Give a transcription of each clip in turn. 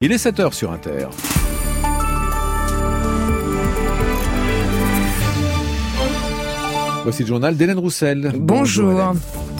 Il est 7h sur Inter. Voici le journal d'Hélène Roussel. Bonjour. Hélène.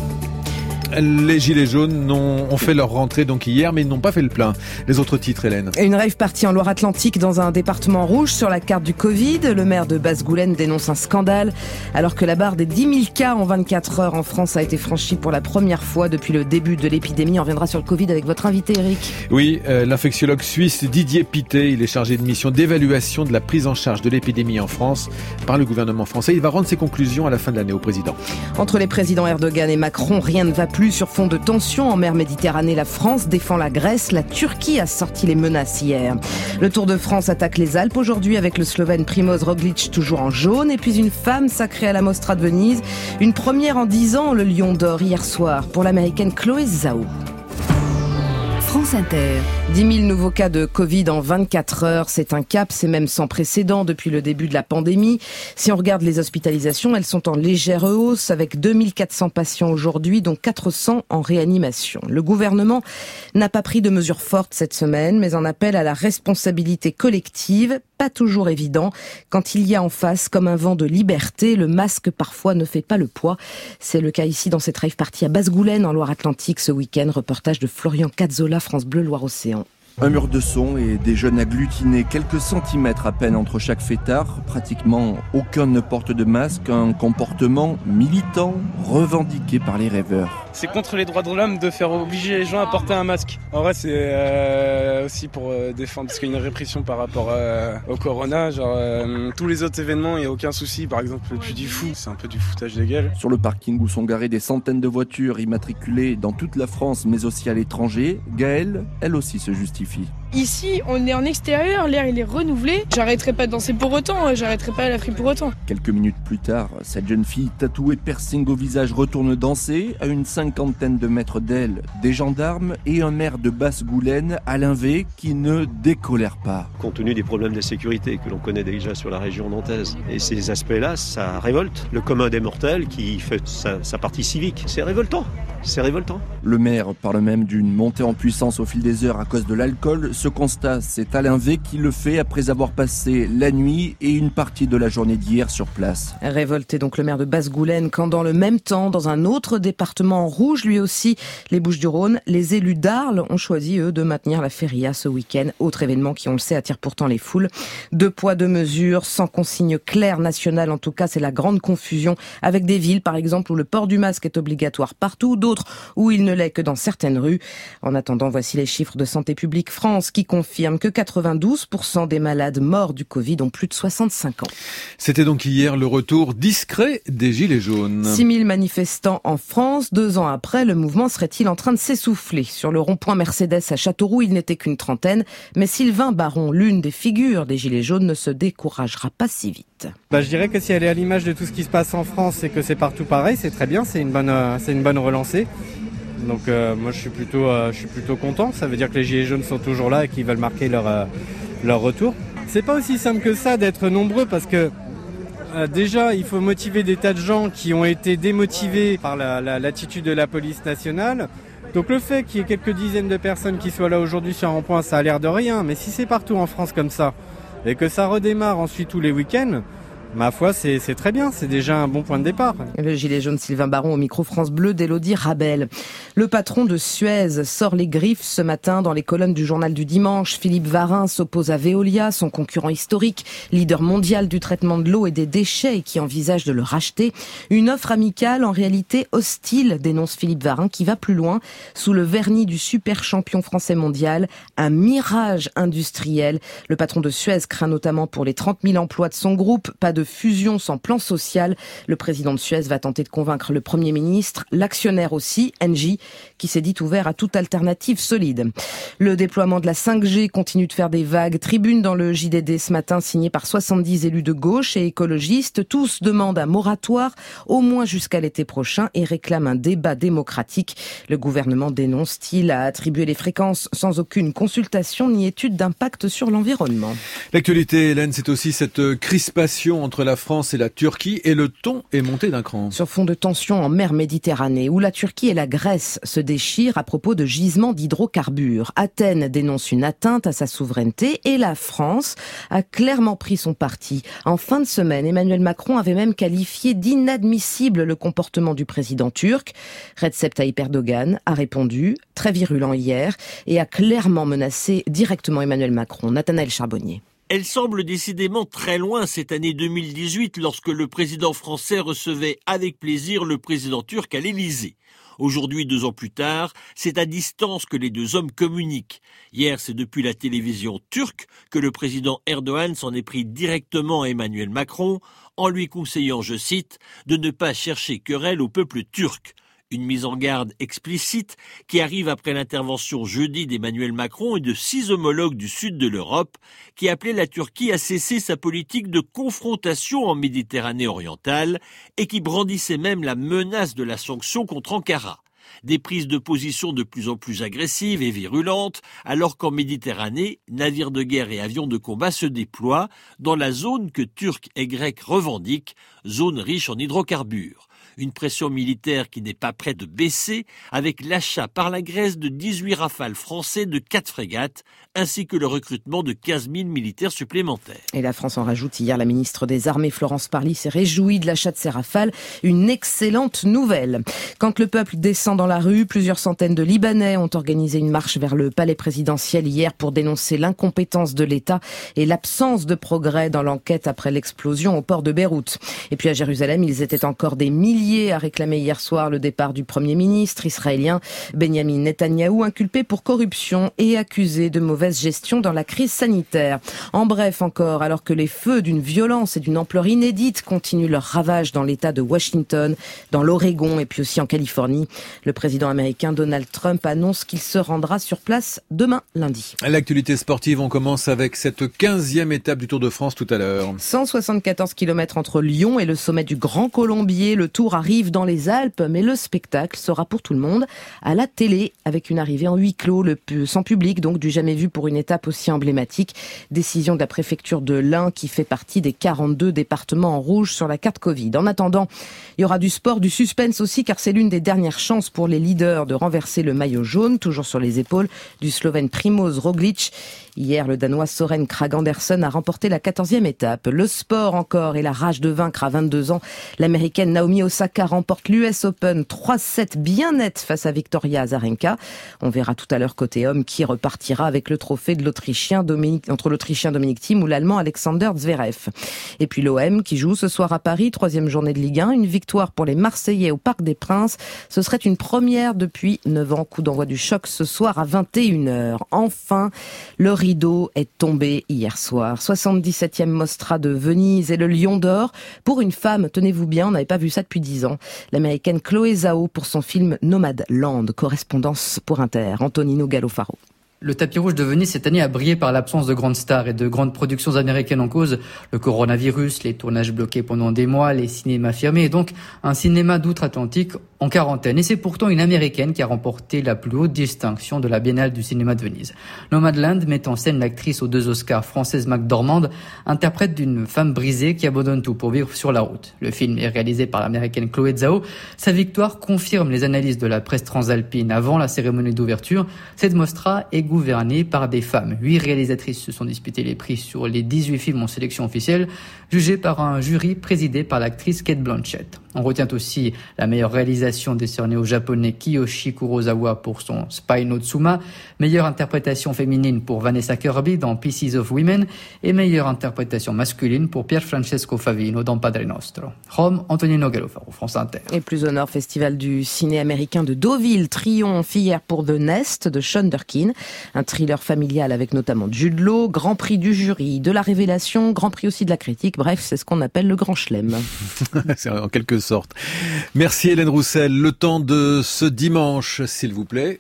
Les Gilets jaunes ont fait leur rentrée donc hier, mais ils n'ont pas fait le plein. Les autres titres, Hélène. Une rave partie en Loire-Atlantique dans un département rouge sur la carte du Covid. Le maire de Basse-Goulaine dénonce un scandale alors que la barre des 10 000 cas en 24 heures en France a été franchie pour la première fois depuis le début de l'épidémie. On reviendra sur le Covid avec votre invité, Eric. Oui, l'infectiologue suisse Didier Pittet, il est chargé de mission d'évaluation de la prise en charge de l'épidémie en France par le gouvernement français. Il va rendre ses conclusions à la fin de l'année au président. Entre les présidents Erdogan et Macron, rien ne va plus. Sur fond de tension en mer Méditerranée, la France défend la Grèce. La Turquie a sorti les menaces hier. Le Tour de France attaque les Alpes aujourd'hui avec le Slovène Primož Roglič toujours en jaune. Et puis une femme sacrée à la Mostra de Venise. Une première en 10 ans, le Lion d'Or hier soir pour l'américaine Chloé Zhao. France Inter. 10 000 nouveaux cas de Covid en 24 heures. C'est un cap, c'est même sans précédent depuis le début de la pandémie. Si on regarde les hospitalisations, elles sont en légère hausse avec 2400 patients aujourd'hui, dont 400 en réanimation. Le gouvernement n'a pas pris de mesures fortes cette semaine, mais en appelle à la responsabilité collective. Pas toujours évident. Quand il y a en face, comme un vent de liberté, le masque parfois ne fait pas le poids. C'est le cas ici dans cette rave party à Basse-Goulaine en Loire-Atlantique ce week-end. Reportage de Florian Cazzola, France Bleu Loire-Océan. Un mur de son et des jeunes agglutinés, quelques centimètres à peine entre chaque fêtard. Pratiquement aucun ne porte de masque, un comportement militant revendiqué par les rêveurs. C'est contre les droits de l'homme de faire obliger les gens à porter un masque. En vrai, c'est aussi pour défendre, parce qu'il y a une répression par rapport au corona. Tous les autres événements, il n'y a aucun souci. Par exemple, le Puy du Fou, c'est un peu du foutage de gueule. Sur le parking où sont garées des centaines de voitures immatriculées dans toute la France, mais aussi à l'étranger, Gaëlle, elle aussi se justifie. Ici, on est en extérieur, l'air il est renouvelé. J'arrêterai pas de danser pour autant, j'arrêterai pas la free pour autant. Quelques minutes plus tard, cette jeune fille tatouée piercing au visage retourne danser. À une cinquantaine de mètres d'elle, des gendarmes et un maire de Basse-Goulaine, Alain V, qui ne décolère pas. Compte tenu des problèmes de sécurité que l'on connaît déjà sur la région nantaise. Et ces aspects-là, ça révolte. Le commun des mortels qui fait sa partie civique. C'est révoltant. C'est révoltant. Le maire parle même d'une montée en puissance au fil des heures à cause de l'alcool. Ce constat, c'est Alain V qui le fait après avoir passé la nuit et une partie de la journée d'hier sur place. Révolté donc le maire de Basse-Goulaine quand dans le même temps, dans un autre département en rouge, lui aussi, les Bouches-du-Rhône, les élus d'Arles ont choisi, eux, de maintenir la feria ce week-end. Autre événement qui, on le sait, attire pourtant les foules. 2 poids, 2 mesures, sans consigne claire nationale. En tout cas, c'est la grande confusion avec des villes, par exemple, où le port du masque est obligatoire partout, d'autres où il ne l'est que dans certaines rues. En attendant, voici les chiffres de Santé publique France qui confirment que 92% des malades morts du Covid ont plus de 65 ans. C'était donc hier le retour discret des Gilets jaunes. 6 000 manifestants en France. 2 ans après, le mouvement serait-il en train de s'essouffler? Sur le rond-point Mercedes à Châteauroux, il n'était qu'une trentaine. Mais Sylvain Baron, l'une des figures des Gilets jaunes, ne se découragera pas si vite. Je dirais que si elle est à l'image de tout ce qui se passe en France et que c'est partout pareil, c'est très bien, c'est une bonne relancée. Donc moi je suis plutôt content, ça veut dire que les Gilets jaunes sont toujours là et qu'ils veulent marquer leur retour. C'est pas aussi simple que ça d'être nombreux parce que déjà il faut motiver des tas de gens qui ont été démotivés par l'attitude de la police nationale. Donc le fait qu'il y ait quelques dizaines de personnes qui soient là aujourd'hui sur un rond-point, ça a l'air de rien, mais si c'est partout en France comme ça et que ça redémarre ensuite tous les week-ends, ma foi, c'est très bien, c'est déjà un bon point de départ. Le gilet jaune Sylvain Baron au micro France Bleu d'Élodie Rabel. Le patron de Suez sort les griffes ce matin dans les colonnes du journal du dimanche. Philippe Varin s'oppose à Veolia, son concurrent historique, leader mondial du traitement de l'eau et des déchets et qui envisage de le racheter. Une offre amicale en réalité hostile, dénonce Philippe Varin, qui va plus loin. Sous le vernis du super champion français mondial, un mirage industriel. Le patron de Suez craint notamment pour les 30 000 emplois de son groupe. Pas de fusion sans plan social. Le président de Suez va tenter de convaincre le Premier ministre, l'actionnaire aussi, Engie, qui s'est dit ouvert à toute alternative solide. Le déploiement de la 5G continue de faire des vagues. Tribune dans le JDD ce matin, signée par 70 élus de gauche et écologistes. Tous demandent un moratoire, au moins jusqu'à l'été prochain, et réclament un débat démocratique. Le gouvernement dénonce-t-il à attribuer les fréquences sans aucune consultation ni étude d'impact sur l'environnement. L'actualité, Hélène, c'est aussi cette crispation entre la France et la Turquie et le ton est monté d'un cran. Sur fond de tension en mer Méditerranée, où la Turquie et la Grèce se déchirent à propos de gisements d'hydrocarbures. Athènes dénonce une atteinte à sa souveraineté et la France a clairement pris son parti. En fin de semaine, Emmanuel Macron avait même qualifié d'inadmissible le comportement du président turc. Recep Tayyip Erdogan a répondu, très virulent hier, et a clairement menacé directement Emmanuel Macron. Nathanaël Charbonnier. Elle semble décidément très loin cette année 2018 lorsque le président français recevait avec plaisir le président turc à l'Élysée. Aujourd'hui, 2 ans plus tard, c'est à distance que les deux hommes communiquent. Hier, c'est depuis la télévision turque que le président Erdogan s'en est pris directement à Emmanuel Macron en lui conseillant, je cite, de ne pas chercher querelle au peuple turc. Une mise en garde explicite qui arrive après l'intervention jeudi d'Emmanuel Macron et de 6 homologues du sud de l'Europe qui appelaient la Turquie à cesser sa politique de confrontation en Méditerranée orientale et qui brandissaient même la menace de la sanction contre Ankara. Des prises de position de plus en plus agressives et virulentes, alors qu'en Méditerranée, navires de guerre et avions de combat se déploient dans la zone que Turcs et Grecs revendiquent, zone riche en hydrocarbures. Une pression militaire qui n'est pas près de baisser, avec l'achat par la Grèce de 18 rafales français de 4 frégates, ainsi que le recrutement de 15 000 militaires supplémentaires. Et la France en rajoute. Hier, la ministre des Armées, Florence Parly, s'est réjouie de l'achat de ces rafales. Une excellente nouvelle. Quand le peuple descend dans la rue, plusieurs centaines de Libanais ont organisé une marche vers le palais présidentiel hier pour dénoncer l'incompétence de l'État et l'absence de progrès dans l'enquête après l'explosion au port de Beyrouth. Et puis à Jérusalem, ils étaient encore des milliers à réclamer hier soir le départ du Premier ministre israélien Benjamin Netanyahou, inculpé pour corruption et accusé de mauvaise gestion dans la crise sanitaire. En bref encore, alors que les feux d'une violence et d'une ampleur inédite continuent leur ravage dans l'État de Washington, dans l'Oregon et puis aussi en Californie, le président américain Donald Trump annonce qu'il se rendra sur place demain lundi. L'actualité sportive, on commence avec cette 15e étape du Tour de France tout à l'heure. 174 km entre Lyon et le sommet du Grand Colombier. Le Tour arrive dans les Alpes, mais le spectacle sera pour tout le monde à la télé, avec une arrivée en huis clos, sans public, donc du jamais vu pour une étape aussi emblématique. Décision de la préfecture de l'Ain qui fait partie des 42 départements en rouge sur la carte Covid. En attendant, il y aura du sport, du suspense aussi, car c'est l'une des dernières chances pour les leaders de renverser le maillot jaune, toujours sur les épaules du Slovène Primož Roglič. Hier, le Danois Søren Kragh Andersen a remporté la 14e étape. Le sport encore et la rage de vaincre à 22 ans. L'Américaine Naomi Osaka remporte l'US Open 3-7 bien net face à Victoria Azarenka. On verra tout à l'heure côté homme qui repartira avec le trophée de entre l'Autrichien Dominic Thiem ou l'Allemand Alexander Zverev. Et puis l'OM qui joue ce soir à Paris, 3e journée de Ligue 1. Une victoire pour les Marseillais au Parc des Princes. Ce serait une première depuis 9 ans. Coup d'envoi du choc ce soir à 21h. Enfin, le rideau est tombé hier soir. 77e Mostra de Venise et le Lion d'Or pour une femme, tenez-vous bien, on n'avait pas vu ça depuis 10 ans. L'américaine Chloé Zhao pour son film Nomadland, correspondance pour Inter. Antonino Gallofaro. Le tapis rouge de Venise cette année a brillé par l'absence de grandes stars et de grandes productions américaines en cause. Le coronavirus, les tournages bloqués pendant des mois, les cinémas fermés et donc un cinéma d'outre-Atlantique en quarantaine. Et c'est pourtant une américaine qui a remporté la plus haute distinction de la Biennale du cinéma de Venise. Nomadland met en scène l'actrice aux 2 Oscars française McDormand, interprète d'une femme brisée qui abandonne tout pour vivre sur la route. Le film est réalisé par l'américaine Chloé Zhao. Sa victoire confirme les analyses de la presse transalpine avant la cérémonie d'ouverture. Cette mostra est gouvernée par des femmes. 8 réalisatrices se sont disputées les prix sur les 18 films en sélection officielle, jugés par un jury présidé par l'actrice Cate Blanchett. On retient aussi la meilleure réalisation décernée au japonais Kiyoshi Kurosawa pour son Spy no Tsuma, meilleure interprétation féminine pour Vanessa Kirby dans Pieces of Women et meilleure interprétation masculine pour Pier Francesco Favino dans Padre Nostro. Rome, Antonino Gallofaro, France Inter. Et plus au nord, festival du ciné américain de Deauville, triomphe hier pour The Nest de Sean Durkin, un thriller familial avec notamment Jude Law, grand prix du jury, de la révélation, grand prix aussi de la critique, bref, c'est ce qu'on appelle le grand chelem. C'est en quelque sorte. Merci Hélène Roussel. Le temps de ce dimanche, s'il vous plaît.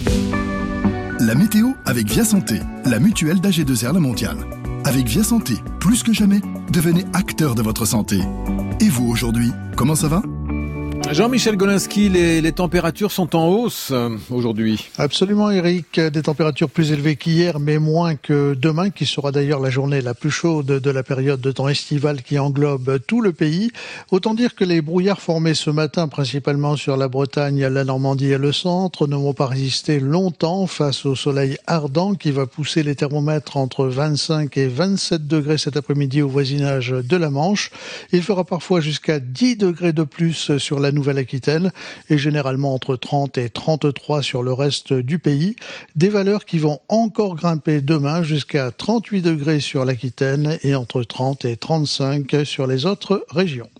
La météo avec Via Santé, la mutuelle d'AG2R La Mondiale. Avec Via Santé, plus que jamais, devenez acteur de votre santé. Et vous aujourd'hui, comment ça va ? Jean-Michel Golinski, les températures sont en hausse aujourd'hui. Absolument Eric, des températures plus élevées qu'hier mais moins que demain qui sera d'ailleurs la journée la plus chaude de la période de temps estivale qui englobe tout le pays. Autant dire que les brouillards formés ce matin principalement sur la Bretagne, la Normandie et le centre ne vont pas résister longtemps face au soleil ardent qui va pousser les thermomètres entre 25 et 27 degrés cet après-midi au voisinage de la Manche. Il fera parfois jusqu'à 10 degrés de plus sur la Nouvelle-Aquitaine et généralement entre 30 et 33 sur le reste du pays. Des valeurs qui vont encore grimper demain jusqu'à 38 degrés sur l'Aquitaine et entre 30 et 35 sur les autres régions.